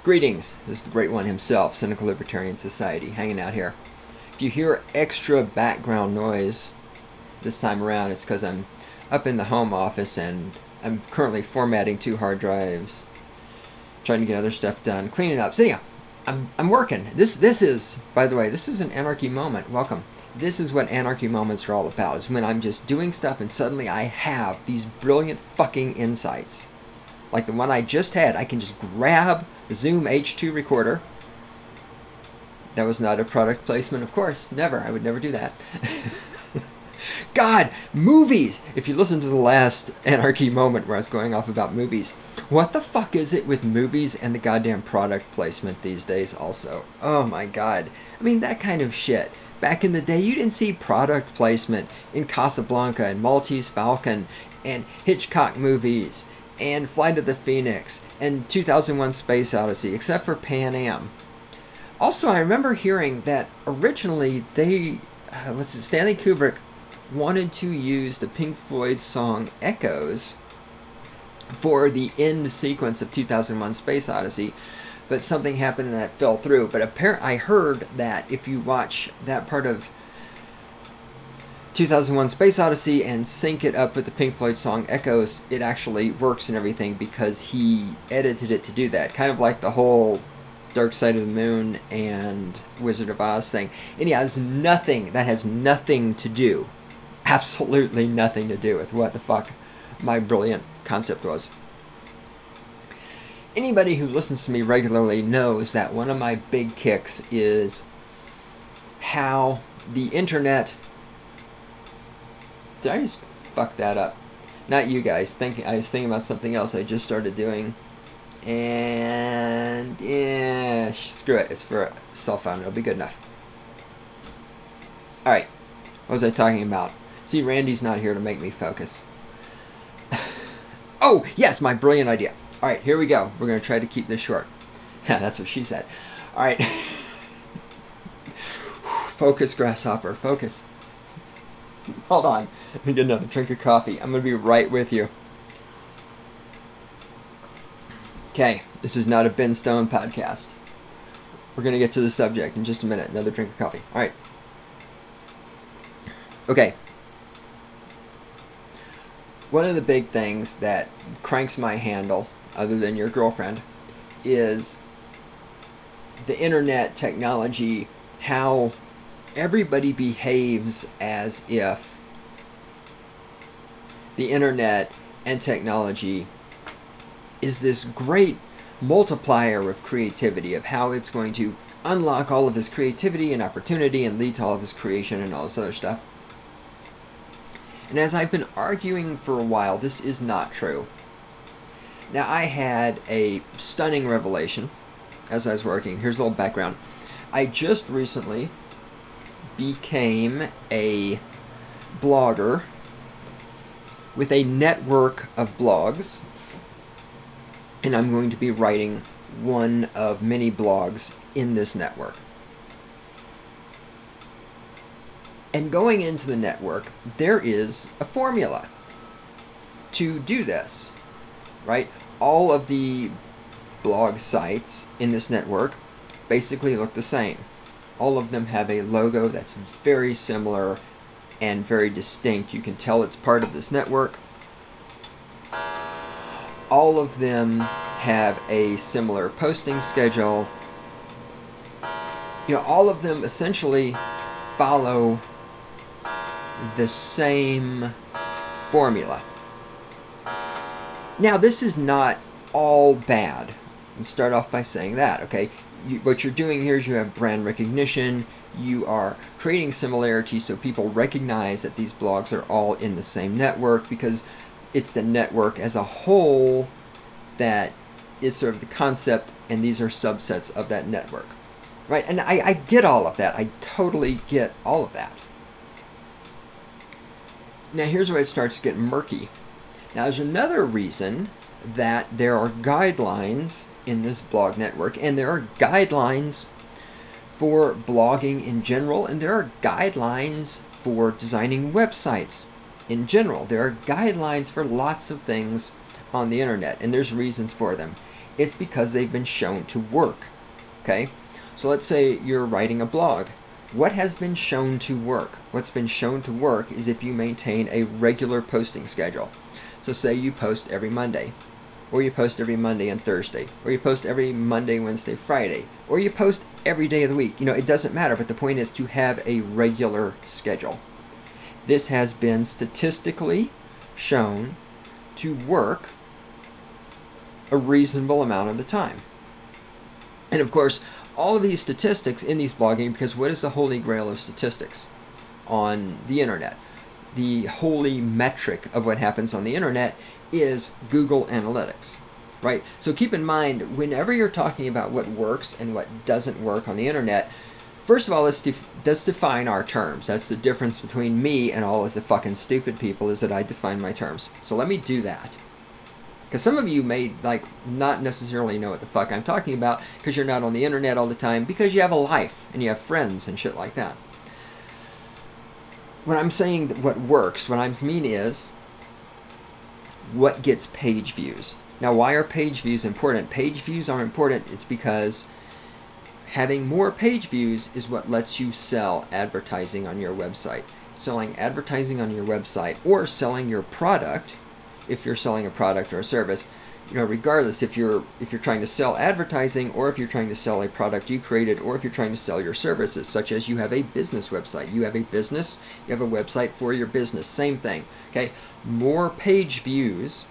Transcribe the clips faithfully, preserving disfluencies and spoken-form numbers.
Greetings, this is the Great One himself, Cynical Libertarian Society, hanging out here. If you hear extra background noise this time around, it's because I'm up in the home office and I'm currently formatting two hard drives, trying to get other stuff done, cleaning up. So anyhow, I'm, I'm working. This, this is, by the way, this is an Anarchy Moment. Welcome. This is what Anarchy Moments are all about, is when I'm just doing stuff and suddenly I have these brilliant fucking insights. Like the one I just had. I can just grab the Zoom H two recorder. That was not a product placement, of course. Never. I would never do that. God, movies! If you listen to the last Anarchy Moment where I was going off about movies, what the fuck is it with movies and the goddamn product placement these days also? Oh my god. I mean, that kind of shit. Back in the day, you didn't see product placement in Casablanca and Maltese Falcon and Hitchcock movies and Flight of the Phoenix and two thousand one Space Odyssey, except for Pan Am. Also, I remember hearing that originally they, uh, what's it, Stanley Kubrick wanted to use the Pink Floyd song Echoes for the end sequence of two thousand one Space Odyssey, but something happened and that fell through. But apparently, I heard that if you watch that part of two thousand one Space Odyssey and sync it up with the Pink Floyd song Echoes, it actually works and everything because he edited it to do that. Kind of like the whole Dark Side of the Moon and Wizard of Oz thing. And yeah, has nothing, that has nothing to do, absolutely nothing to do with what the fuck my brilliant concept was. Anybody who listens to me regularly knows that one of my big kicks is how the internet... Did I just fuck that up? Not you guys. Thinking, I was thinking about something else I just started doing. And yeah, screw it. It's for a cell phone. It'll be good enough. Alright. What was I talking about? See, Randy's not here to make me focus. Oh, yes, my brilliant idea. Alright, here we go. We're going to try to keep this short. That's what she said. Alright. Focus, grasshopper. Focus. Hold on. Let me get another drink of coffee. I'm going to be right with you. Okay, this is not a Ben Stone podcast. We're going to get to the subject in just a minute. Another drink of coffee. All right. Okay. One of the big things that cranks my handle, other than your girlfriend, is the internet technology, how everybody behaves as if the internet and technology is this great multiplier of creativity, of how it's going to unlock all of his creativity and opportunity and lead to all of his creation and all this other stuff. And as I've been arguing for a while, this is not true. Now, I had a stunning revelation as I was working. Here's a little background. I just recently became a blogger with a network of blogs, and I'm going to be writing one of many blogs in this network. And going into the network, there is a formula to do this, right? All of the blog sites in this network basically look the same. All of them have a logo that's very similar and very distinct. You can tell it's part of this network. All of them have a similar posting schedule. You know, all of them essentially follow the same formula. Now, this is not all bad. Let's start off by saying that, okay? You, what you're doing here is you have brand recognition. You are creating similarities so people recognize that these blogs are all in the same network, because it's the network as a whole that is sort of the concept, and these are subsets of that network, right? And I, I get all of that. I totally get all of that. Now, here's where it starts to get murky. Now, there's another reason that there are guidelines in this blog network, and there are guidelines for blogging in general, and there are guidelines for designing websites in general. There are guidelines for lots of things on the internet, and there's reasons for them. It's because they've been shown to work. Okay? So let's say you're writing a blog. What has been shown to work? What's been shown to work is if you maintain a regular posting schedule. So say you post every Monday, or you post every Monday and Thursday, or you post every Monday, Wednesday, Friday, or you post every day of the week. You know, it doesn't matter, but the point is to have a regular schedule. This has been statistically shown to work a reasonable amount of the time. And of course, all of these statistics in these blogging, because what is the holy grail of statistics on the internet? The holy metric of what happens on the internet is Google Analytics, right? So keep in mind, whenever you're talking about what works and what doesn't work on the internet, first of all, let's, def- let's define our terms. That's the difference between me and all of the fucking stupid people, is that I define my terms. So let me do that. Because some of you may like not necessarily know what the fuck I'm talking about because you're not on the internet all the time, because you have a life and you have friends and shit like that. When I'm saying that what works, what I mean is what gets page views. Now, why are page views important? Page views are important. It's because having more page views is what lets you sell advertising on your website. Selling advertising on your website, or selling your product, if you're selling a product or a service, you know, regardless if you're if you're trying to sell advertising, or if you're trying to sell a product you created, or if you're trying to sell your services, such as you have a business website. You have a business, you have a website for your business, same thing. Okay, more page views,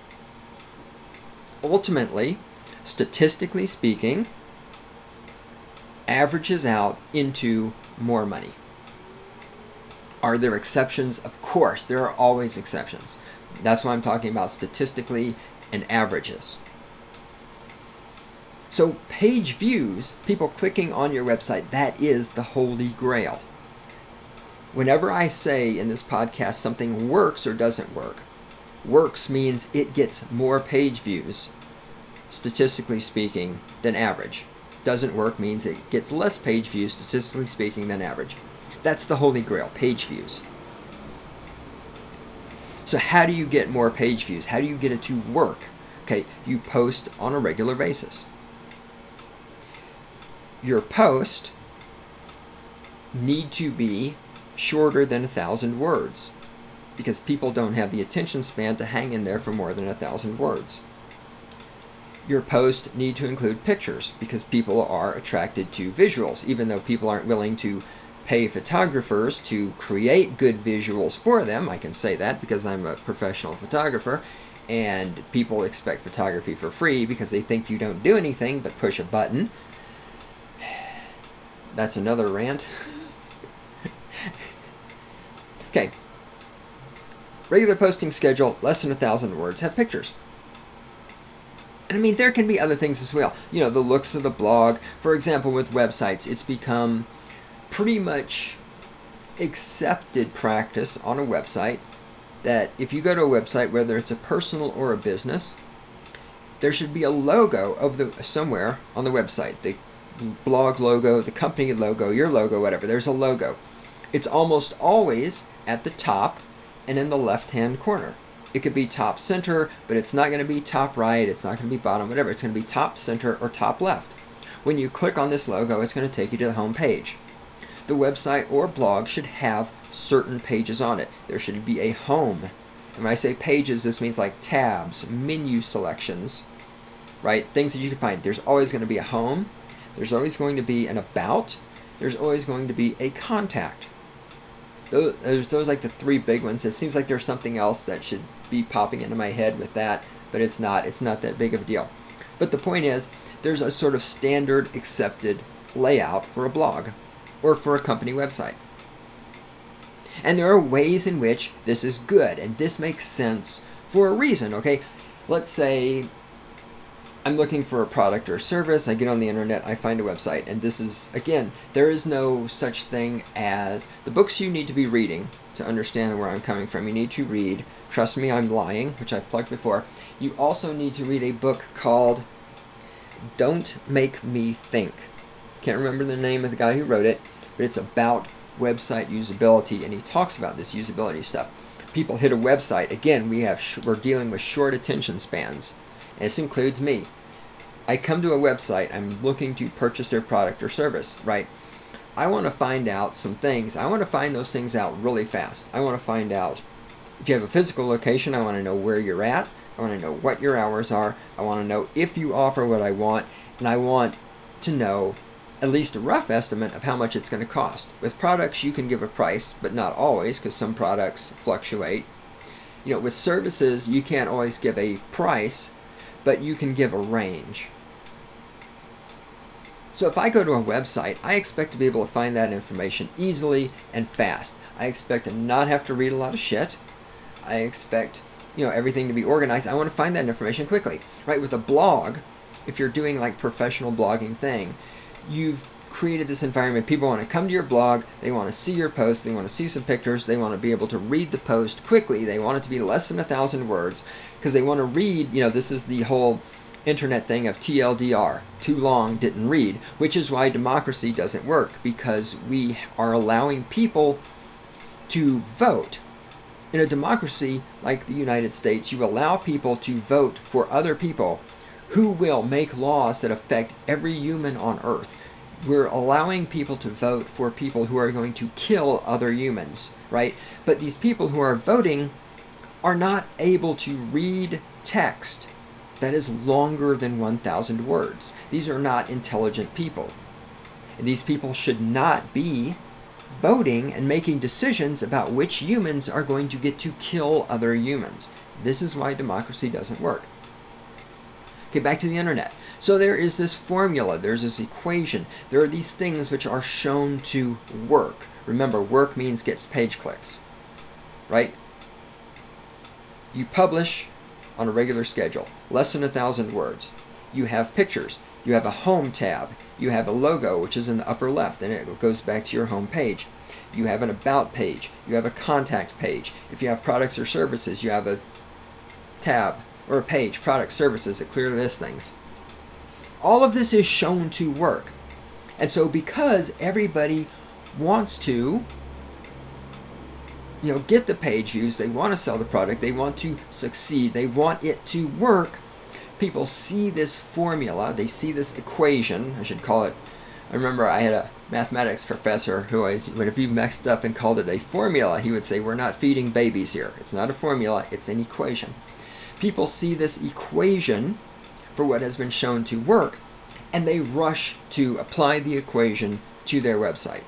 ultimately, statistically speaking, averages out into more money. Are there exceptions? Of course, there are always exceptions. That's why I'm talking about statistically and averages. So page views, people clicking on your website, that is the holy grail. Whenever I say in this podcast something works or doesn't work, works means it gets more page views, statistically speaking, than average. Doesn't work means it gets less page views, statistically speaking, than average. That's the holy grail, page views. So how do you get more page views? How do you get it to work? Okay, you post on a regular basis. Your post need to be shorter than a thousand words, because people don't have the attention span to hang in there for more than a thousand words. Your post need to include pictures, because people are attracted to visuals, even though people aren't willing to pay photographers to create good visuals for them. I can say that because I'm a professional photographer, and people expect photography for free because they think you don't do anything but push a button. That's another rant. Okay. Regular posting schedule, less than a thousand words, have pictures. And I mean, there can be other things as well. You know, the looks of the blog. For example, with websites, it's become pretty much accepted practice on a website that if you go to a website, whether it's a personal or a business, there should be a logo of the somewhere on the website. The blog logo, the company logo, your logo, whatever. There's a logo. It's almost always at the top and in the left-hand corner. It could be top center, but it's not going to be top right. It's not going to be bottom, whatever. It's going to be top center or top left. When you click on this logo, it's going to take you to the home page. The website or blog should have certain pages on it. There should be a home. And when I say pages, this means like tabs, menu selections, right? Things that you can find. There's always going to be a home. There's always going to be an about. There's always going to be a contact. Those, those are like the three big ones. It seems like there's something else that should be popping into my head with that, but it's not. It's not that big of a deal. But the point is, there's a sort of standard accepted layout for a blog or for a company website. And there are ways in which this is good, and this makes sense for a reason, okay? Let's say I'm looking for a product or a service, I get on the internet, I find a website, and this is, again, there is no such thing as the books you need to be reading to understand where I'm coming from. You need to read Trust Me, I'm Lying, which I've plugged before. You also need to read a book called Don't Make Me Think. Can't remember the name of the guy who wrote it, but it's about website usability, and he talks about this usability stuff. People hit a website. Again, we have sh- we're dealing with short attention spans, and this includes me. I come to a website, I'm looking to purchase their product or service, right? I want to find out some things. I want to find those things out really fast. I want to find out if you have a physical location, I want to know where you're at. I want to know what your hours are. I want to know if you offer what I want. And I want to know at least a rough estimate of how much it's going to cost. With products, you can give a price, but not always, because some products fluctuate. You know, with services, you can't always give a price, but you can give a range. So if I go to a website, I expect to be able to find that information easily and fast. I expect to not have to read a lot of shit. I expect, you know, everything to be organized. I want to find that information quickly. Right? With a blog, if you're doing like professional blogging thing, you've created this environment. People want to come to your blog, they want to see your post, they want to see some pictures, they want to be able to read the post quickly. They want it to be less than a thousand words because they want to read, you know, this is the whole internet thing of T L D R, too long, didn't read, which is why democracy doesn't work, because we are allowing people to vote. In a democracy like the United States, you allow people to vote for other people who will make laws that affect every human on Earth. We're allowing people to vote for people who are going to kill other humans, right? But these people who are voting are not able to read text that is longer than one thousand words. These are not intelligent people. And these people should not be voting and making decisions about which humans are going to get to kill other humans. This is why democracy doesn't work. Okay, back to the internet. So there is this formula, there's this equation, there are these things which are shown to work. Remember, work means gets page clicks, right? You publish on a regular schedule, less than a thousand words. You have pictures, you have a home tab, you have a logo which is in the upper left and it goes back to your home page. You have an about page, you have a contact page. If you have products or services, you have a tab or a page, product services, that clearly lists things. All of this is shown to work. And so because everybody wants to, you know, get the page views, they want to sell the product, they want to succeed, they want it to work, people see this formula, they see this equation, I should call it. I remember I had a mathematics professor who, always, if you messed up and called it a formula, he would say, we're not feeding babies here. It's not a formula, it's an equation. People see this equation for what has been shown to work, and they rush to apply the equation to their website.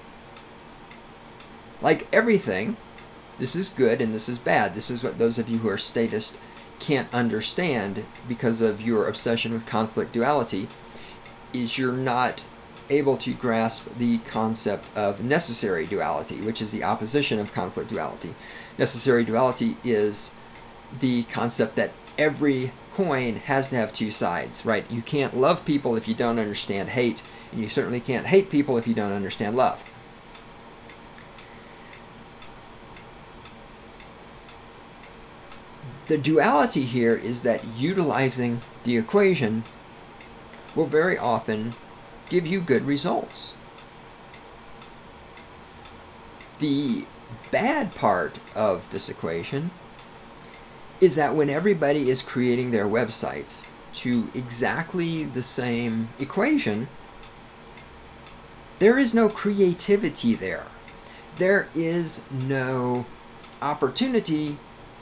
Like everything, this is good and this is bad. This is what those of you who are statists can't understand because of your obsession with conflict duality, is you're not able to grasp the concept of necessary duality, which is the opposition of conflict duality. Necessary duality is the concept that every coin has to have two sides, right? You can't love people if you don't understand hate, and you certainly can't hate people if you don't understand love. The duality here is that utilizing the equation will very often give you good results. The bad part of this equation is that when everybody is creating their websites to exactly the same equation, there is no creativity there. There is no opportunity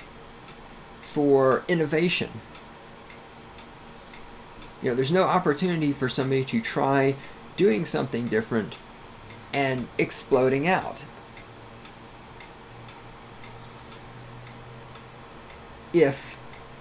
for innovation. You know, there's no opportunity for somebody to try doing something different and exploding out. If,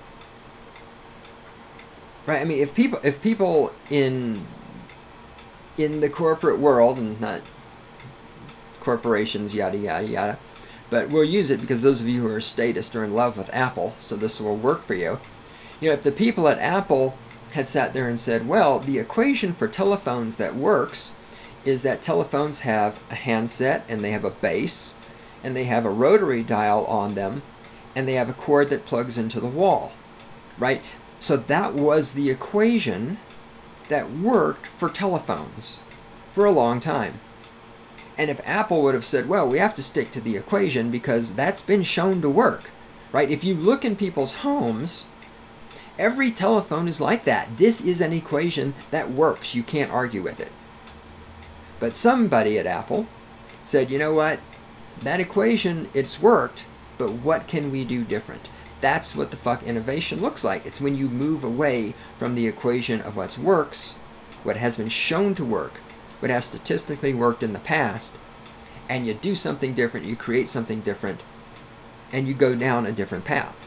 right, I mean, if people, if people in, in the corporate world, and not corporations, yada, yada, yada, but we'll use it because those of you who are statists are in love with Apple, so this will work for you. You know, if the people at Apple had sat there and said, well, the equation for telephones that works is that telephones have a handset, and they have a base, and they have a rotary dial on them, and they have a cord that plugs into the wall, right? So that was the equation that worked for telephones for a long time. And if Apple would have said, well, we have to stick to the equation because that's been shown to work, right? If you look in people's homes Every telephone is like that. This is an equation that works. You can't argue with it. But somebody at Apple said, you know what? That equation, it's worked, but what can we do different? That's what the fuck innovation looks like. It's when you move away from the equation of what works, what has been shown to work, what has statistically worked in the past, and you do something different, you create something different, and you go down a different path.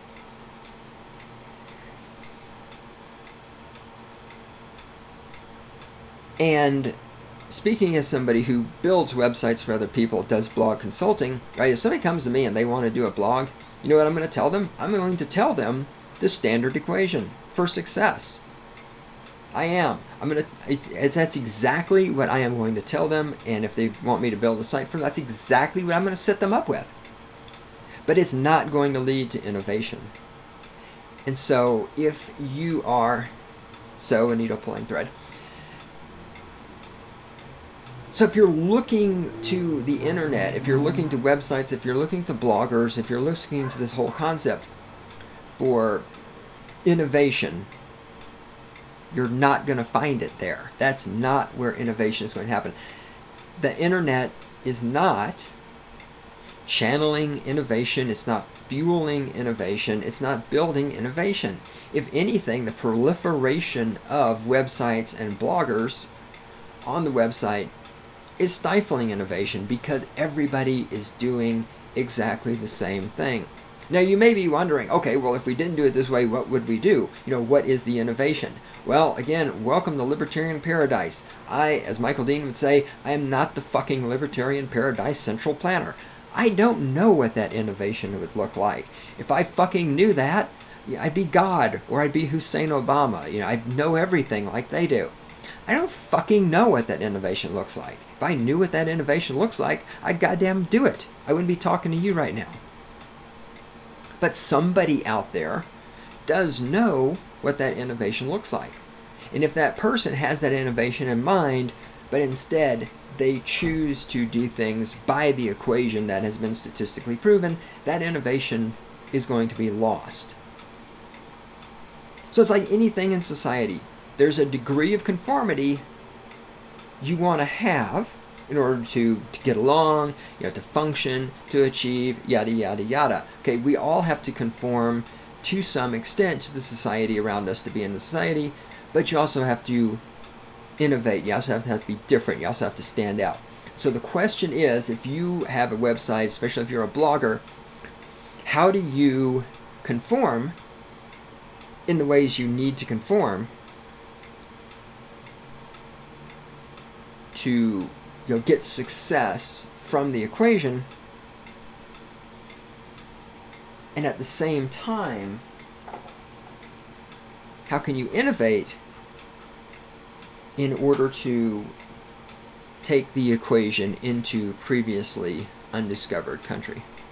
And speaking as somebody who builds websites for other people, does blog consulting, right? If somebody comes to me and they want to do a blog, you know what I'm going to tell them? I'm going to tell them the standard equation for success. I am. I'm going to, it, it, that's exactly what I am going to tell them. And if they want me to build a site for them, that's exactly what I'm going to set them up with. But it's not going to lead to innovation. And so if you are, so a needle pulling thread. So if you're looking to the internet, if you're looking to websites, if you're looking to bloggers, if you're looking to this whole concept for innovation, you're not going to find it there. That's not where innovation is going to happen. The internet is not channeling innovation. It's not fueling innovation. It's not building innovation. If anything, the proliferation of websites and bloggers on the website is stifling innovation because everybody is doing exactly the same thing. Now you may be wondering, okay, well if we didn't do it this way, what would we do? You know, what is the innovation? Well, again, welcome to libertarian paradise. I, as Michael Dean would say, I am not the fucking libertarian paradise central planner. I don't know what that innovation would look like. If I fucking knew that, I'd be God, or I'd be Hussein Obama. You know, I'd know everything like they do. I don't fucking know what that innovation looks like. If I knew what that innovation looks like, I'd goddamn do it. I wouldn't be talking to you right now. But somebody out there does know what that innovation looks like. And if that person has that innovation in mind, but instead they choose to do things by the equation that has been statistically proven, that innovation is going to be lost. So it's like anything in society. There's a degree of conformity you want to have in order to, to get along, you know, to function, to achieve, yada, yada, yada. Okay, we all have to conform to some extent to the society around us to be in the society, but you also have to innovate. You also have to, have to be different. You also have to stand out. So the question is, if you have a website, especially if you're a blogger, how do you conform in the ways you need to conform to, you know, get success from the equation, and at the same time, how can you innovate in order to take the equation into previously undiscovered country?